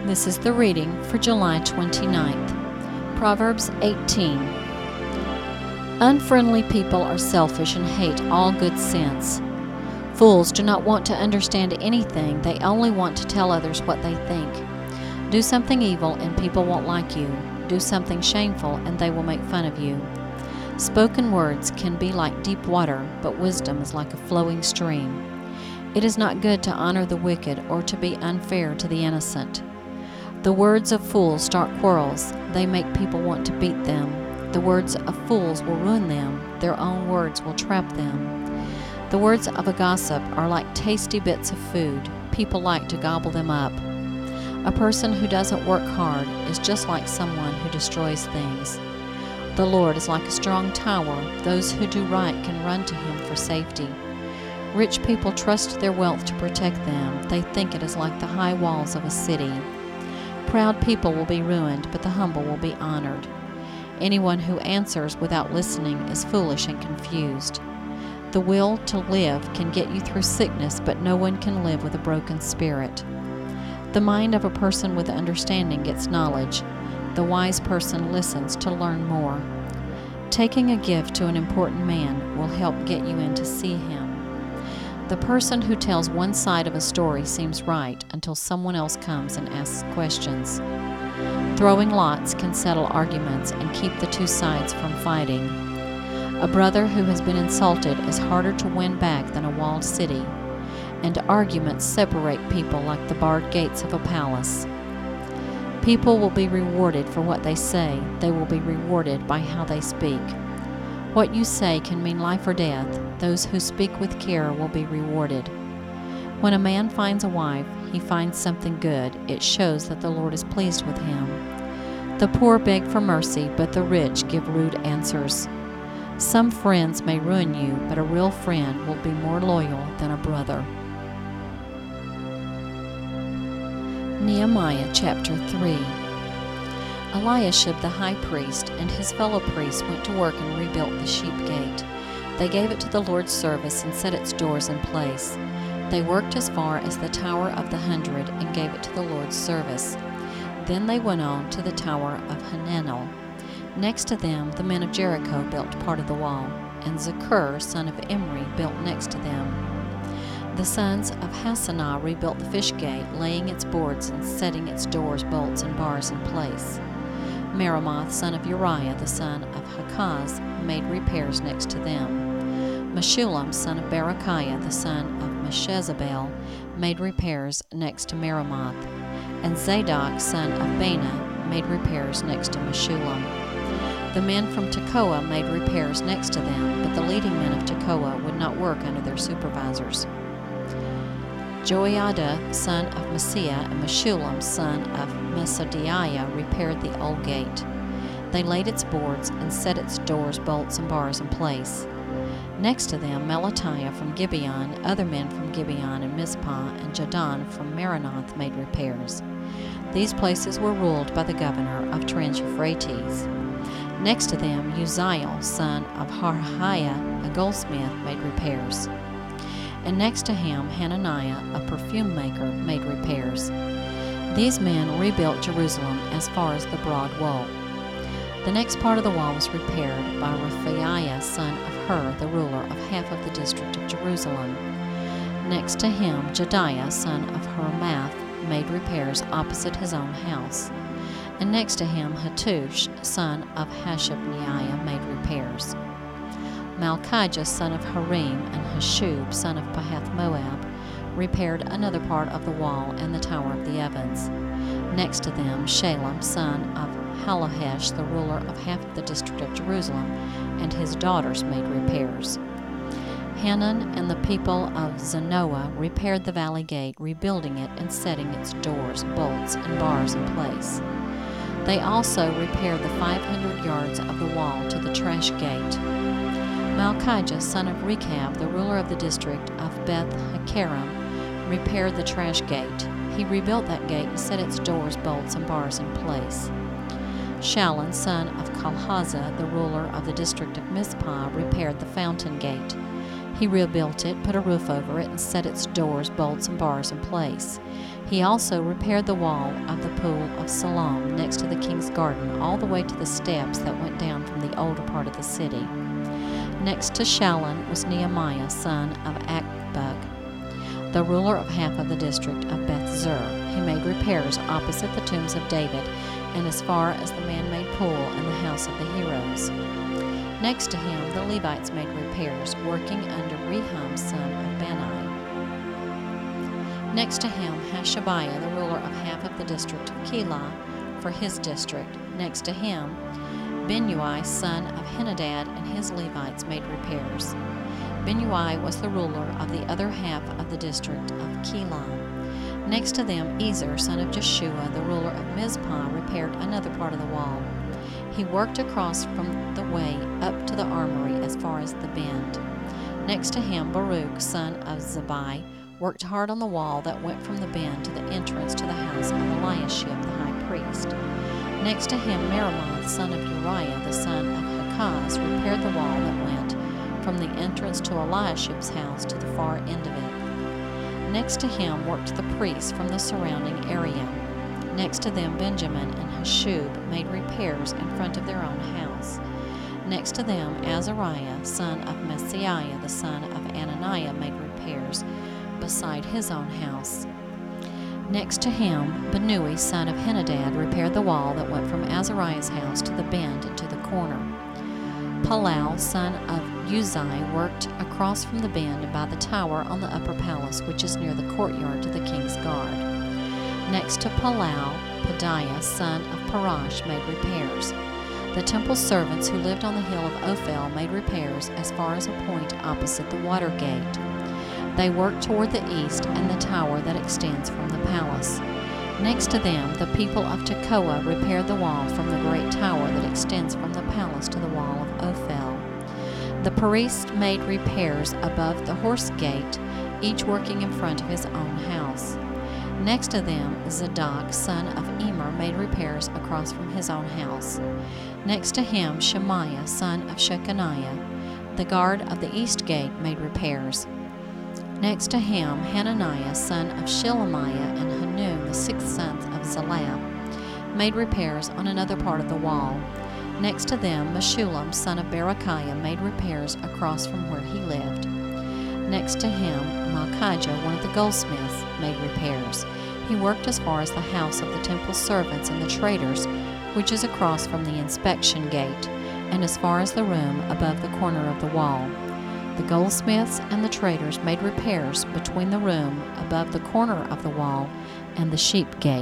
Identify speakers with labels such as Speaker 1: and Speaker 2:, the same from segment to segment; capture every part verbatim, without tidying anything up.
Speaker 1: This is the reading for July twenty-ninth. Proverbs eighteen. Unfriendly people are selfish and hate all good sense. Fools do not want to understand anything, they only want to tell others what they think. Do something evil and people won't like you. Do something shameful and they will make fun of you. Spoken words can be like deep water, but wisdom is like a flowing stream. It is not good to honor the wicked or to be unfair to the innocent. The words of fools start quarrels. They make people want to beat them. The words of fools will ruin them. Their own words will trap them. The words of a gossip are like tasty bits of food. People like to gobble them up. A person who doesn't work hard is just like someone who destroys things. The Lord is like a strong tower. Those who do right can run to Him for safety. Rich people trust their wealth to protect them. They think it is like the high walls of a city. Proud people will be ruined, but the humble will be honored. Anyone who answers without listening is foolish and confused. The will to live can get you through sickness, but no one can live with a broken spirit. The mind of a person with understanding gets knowledge. The wise person listens to learn more. Taking a gift to an important man will help get you in to see him. The person who tells one side of a story seems right until someone else comes and asks questions. Throwing lots can settle arguments and keep the two sides from fighting. A brother who has been insulted is harder to win back than a walled city, and arguments separate people like the barred gates of a palace. People will be rewarded for what they say. They will be rewarded by how they speak. What you say can mean life or death. Those who speak with care will be rewarded. When a man finds a wife, he finds something good. It shows that the Lord is pleased with him. The poor beg for mercy, but the rich give rude answers. Some friends may ruin you, but a real friend will be more loyal than a brother. Nehemiah chapter three. Eliashib the high priest and his fellow priests went to work and rebuilt the sheep gate. They gave it to the Lord's service and set its doors in place. They worked as far as the Tower of the Hundred and gave it to the Lord's service. Then they went on to the Tower of Hananel. Next to them, the men of Jericho built part of the wall, and Zaccur, son of Imri, built next to them. The sons of Hassenaah rebuilt the fish gate, laying its boards and setting its doors, bolts, and bars in place. Meremoth, son of Uriah, the son of Hakaz, made repairs next to them. Meshullam, son of Berechiah, the son of Meshezabel, made repairs next to Meremoth. And Zadok, son of Bana, made repairs next to Meshullam. The men from Tekoa made repairs next to them, but the leading men of Tekoa would not work under their supervisors. Joiada, son of Maaseiah, and Meshullam, son of Mesodiah, repaired the old gate. They laid its boards and set its doors, bolts, and bars in place. Next to them, Melatiah from Gibeon, other men from Gibeon and Mizpah, and Jadon from Meronoth made repairs. These places were ruled by the governor of Trans-Euphrates. Next to them, Uzziel, son of Harhaiah, a goldsmith, made repairs. And next to him, Hananiah, a perfume maker, made repairs. These men rebuilt Jerusalem as far as the broad wall. The next part of the wall was repaired by Rephaiah, son of Hur, the ruler of half of the district of Jerusalem. Next to him, Jediah, son of Harmath, made repairs opposite his own house. And next to him, Hattush, son of Hashabneiah, made repairs. Malchijah, son of Harim, and Hashub, son of Pahath-Moab, repaired another part of the wall and the Tower of the Ovens. Next to them, Shalem, son of Halohesh, the ruler of half of the district of Jerusalem, and his daughters made repairs. Hanan and the people of Zanoah repaired the valley gate, rebuilding it and setting its doors, bolts, and bars in place. They also repaired the five hundred yards of the wall to the trash gate. Malchijah, son of Rechab, the ruler of the district of Beth-Hakerem, repaired the trash gate. He rebuilt that gate and set its doors, bolts, and bars in place. Shallun, son of Kolhazah, the ruler of the district of Mizpah, repaired the fountain gate. He rebuilt it, put a roof over it, and set its doors, bolts, and bars in place. He also repaired the wall of the pool of Siloam next to the king's garden, all the way to the steps that went down from the older part of the city. Next to Shallun was Nehemiah, son of Akbuk, the ruler of half of the district of Beth-zur. He made repairs opposite the tombs of David and as far as the man-made pool and the house of the heroes. Next to him, the Levites made repairs, working under Rehum, son of Bani. Next to him, Hashabiah, the ruler of half of the district of Keilah, for his district. Next to him, Binnui, son of Henadad, and his Levites made repairs. Binnui was the ruler of the other half of the district of Keilah. Next to them, Ezer, son of Jeshua, the ruler of Mizpah, repaired another part of the wall. He worked across from the way up to the armory as far as the bend. Next to him, Baruch, son of Zabbai, worked hard on the wall that went from the bend to the entrance to the house of Eliashib the high priest. Next to him, Meremoth, son of Uriah, the son of Hakaz, repaired the wall that went from the entrance to Eliashib's house to the far end of it. Next to him worked the priests from the surrounding area. Next to them, Benjamin and Hashub made repairs in front of their own house. Next to them, Azariah, son of Messiah, the son of Ananiah, made repairs beside his own house. Next to him, Binnui, son of Henadad, repaired the wall that went from Azariah's house to the bend and to the corner. Palal, son of Uzai, worked across from the bend by the tower on the upper palace, which is near the courtyard to the king's guard. Next to Palal, Pedaiah, son of Parash, made repairs. The temple servants who lived on the hill of Ophel made repairs as far as a point opposite the water gate. They worked toward the east and the tower that extends from the palace. Next to them, the people of Tekoa repaired the wall from the great tower that extends from the palace to the wall of Ophel. The priests made repairs above the horse gate, each working in front of his own house. Next to them, Zadok, son of Emer, made repairs across from his own house. Next to him, Shemaiah, son of Shechaniah, the guard of the east gate, made repairs. Next to him, Hananiah, son of Shelemiah, and Hanun, the sixth son of Zalaph, made repairs on another part of the wall. Next to them, Meshullam, son of Berechiah, made repairs across from where he lived. Next to him, Malchijah, one of the goldsmiths, made repairs. He worked as far as the house of the temple servants and the traders, which is across from the inspection gate, and as far as the room above the corner of the wall. The goldsmiths and the traders made repairs between the room above the corner of the wall and the sheep gate.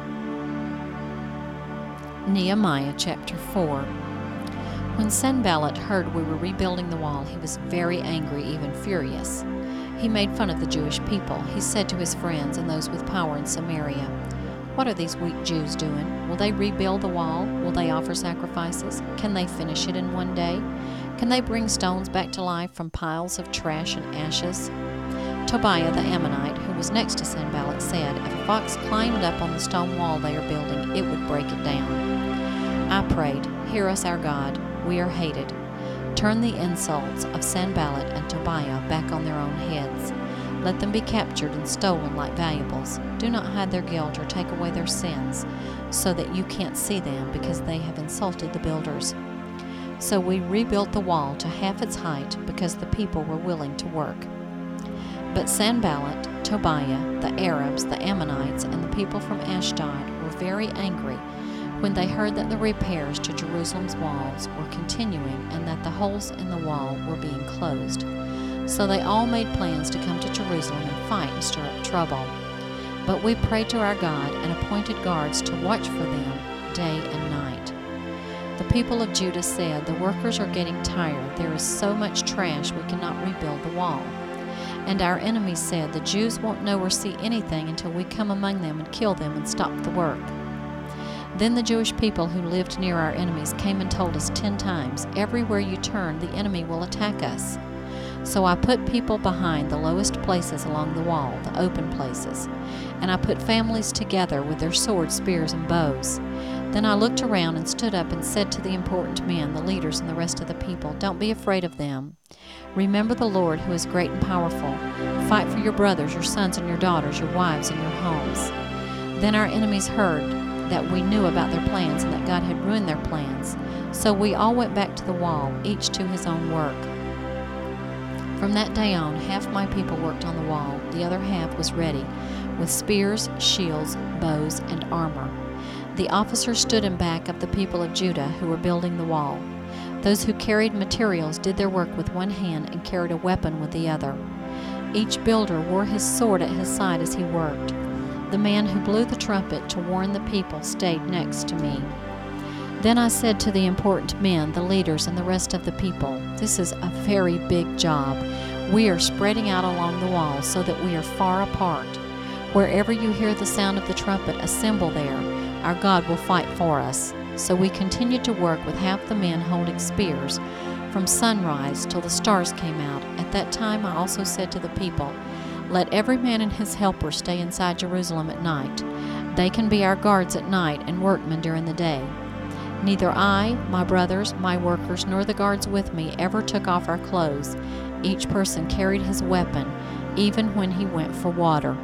Speaker 1: Nehemiah chapter four. When Sanballat heard we were rebuilding the wall, he was very angry, even furious. He made fun of the Jewish people. He said to his friends and those with power in Samaria, "What are these weak Jews doing? Will they rebuild the wall? Will they offer sacrifices? Can they finish it in one day? Can they bring stones back to life from piles of trash and ashes?" Tobiah the Ammonite, who was next to Sanballat, said, "If a fox climbed up on the stone wall they are building, it would break it down." I prayed, "Hear us, our God. We are hated. Turn the insults of Sanballat and Tobiah back on their own heads. Let them be captured and stolen like valuables. Do not hide their guilt or take away their sins, so that you can't see them because they have insulted the builders." So we rebuilt the wall to half its height because the people were willing to work. But Sanballat, Tobiah, the Arabs, the Ammonites, and the people from Ashdod were very angry when they heard that the repairs to Jerusalem's walls were continuing and that the holes in the wall were being closed. So they all made plans to come to Jerusalem and fight and stir up trouble. But we prayed to our God and appointed guards to watch for them day and night. The people of Judah said, "The workers are getting tired. There is so much trash we cannot rebuild the wall." And our enemies said, "The Jews won't know or see anything until we come among them and kill them and stop the work." Then the Jewish people who lived near our enemies came and told us ten times, "Everywhere you turn, the enemy will attack us." So I put people behind the lowest places along the wall, the open places, and I put families together with their swords, spears, and bows. Then I looked around and stood up and said to the important men, the leaders, and the rest of the people, "Don't be afraid of them. Remember the Lord, who is great and powerful. Fight for your brothers, your sons and your daughters, your wives and your homes." Then our enemies heard that we knew about their plans and that God had ruined their plans. So we all went back to the wall, each to his own work. From that day on, half my people worked on the wall. The other half was ready, with spears, shields, bows, and armor. The officers stood in back of the people of Judah who were building the wall. Those who carried materials did their work with one hand and carried a weapon with the other. Each builder wore his sword at his side as he worked. The man who blew the trumpet to warn the people stayed next to me. Then I said to the important men, the leaders, and the rest of the people, "This is a very big job. We are spreading out along the wall so that we are far apart. Wherever you hear the sound of the trumpet, assemble there. Our God will fight for us." So we continued to work with half the men holding spears from sunrise till the stars came out. At that time I also said to the people, "Let every man and his helper stay inside Jerusalem at night. They can be our guards at night and workmen during the day." Neither I, my brothers, my workers, nor the guards with me ever took off our clothes. Each person carried his weapon, even when he went for water.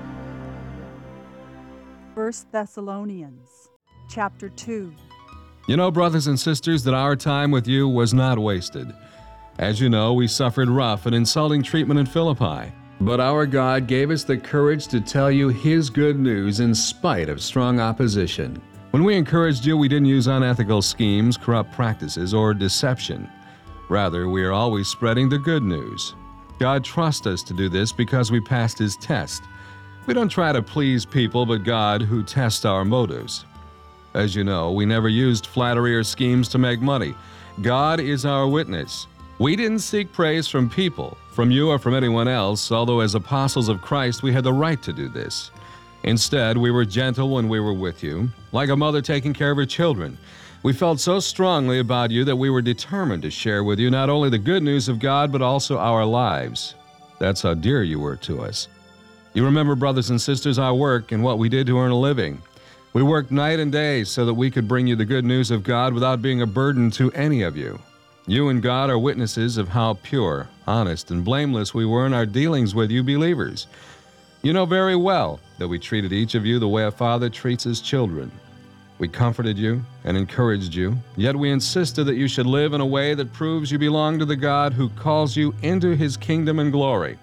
Speaker 2: First Thessalonians chapter two.
Speaker 3: You know, brothers and sisters, that our time with you was not wasted. As you know, we suffered rough and insulting treatment in Philippi. But our God gave us the courage to tell you His good news in spite of strong opposition. When we encouraged you, we didn't use unethical schemes, corrupt practices, or deception. Rather, we are always spreading the good news. God trusts us to do this because we passed His test. We don't try to please people, but God, who tests our motives. As you know, we never used flattery or schemes to make money. God is our witness. We didn't seek praise from people, from you or from anyone else, although as apostles of Christ we had the right to do this. Instead, we were gentle when we were with you, like a mother taking care of her children. We felt so strongly about you that we were determined to share with you not only the good news of God, but also our lives. That's how dear you were to us. You remember, brothers and sisters, our work and what we did to earn a living. We worked night and day so that we could bring you the good news of God without being a burden to any of you. You and God are witnesses of how pure, honest, and blameless we were in our dealings with you believers. You know very well that we treated each of you the way a father treats his children. We comforted you and encouraged you, yet we insisted that you should live in a way that proves you belong to the God who calls you into His kingdom and glory.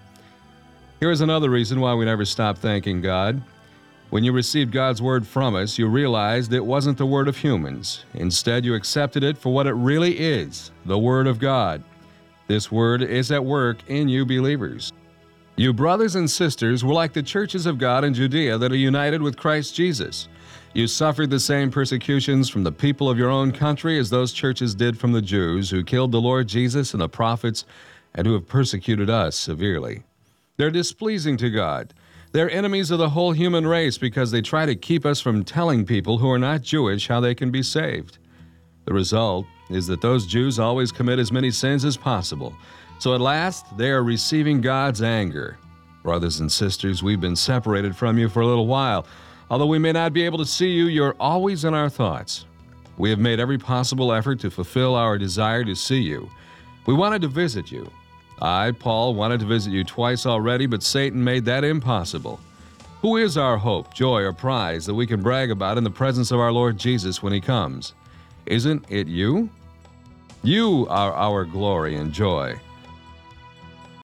Speaker 3: Here is another reason why we never stop thanking God. When you received God's word from us, you realized it wasn't the word of humans. Instead, you accepted it for what it really is, the Word of God. This Word is at work in you believers. You brothers and sisters were like the churches of God in Judea that are united with Christ Jesus. You suffered the same persecutions from the people of your own country as those churches did from the Jews who killed the Lord Jesus and the prophets and who have persecuted us severely. They're displeasing to God. They're enemies of the whole human race because they try to keep us from telling people who are not Jewish how they can be saved. The result is that those Jews always commit as many sins as possible. So at last, they are receiving God's anger. Brothers and sisters, we've been separated from you for a little while. Although we may not be able to see you, you're always in our thoughts. We have made every possible effort to fulfill our desire to see you. We wanted to visit you. I, Paul, wanted to visit you twice already, but Satan made that impossible. Who is our hope, joy, or prize that we can brag about in the presence of our Lord Jesus when He comes? Isn't it you? You are our glory and joy.